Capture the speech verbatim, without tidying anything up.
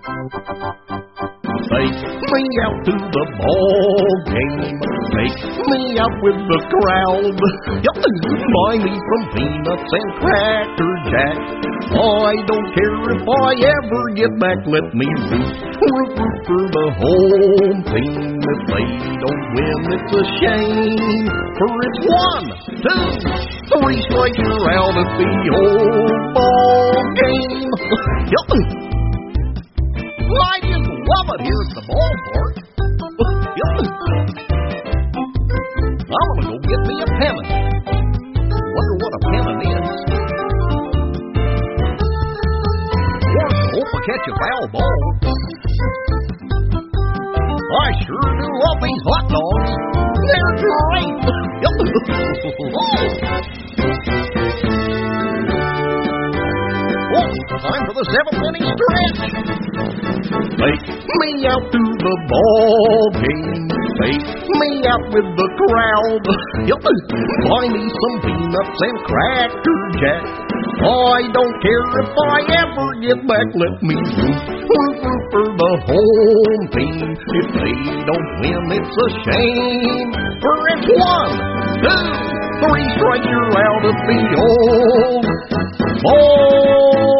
Take me out to the ball game. Take me out with the crowd. Buy me some peanuts and Cracker Jack. I don't care if I ever get back. Let me root, root, root for the home team. If they don't win, it's a shame. For it's one, two, three strikes, you're out at the old ball game. I just love it here at the ballpark. I'm gonna go get me a pennant. Wonder what a pennant is. Or hope I catch a foul ball. I sure do love these hot dogs. They're great. Oh, time for the seventh inning stretch. Take me out to the ball game. Take me out with the crowd. Buy me some peanuts and Cracker Jack. I don't care if I ever get back. Let me root, root, root for the home team. If they don't win, it's a shame. For it's one, two, three strikes, you're out of the old ball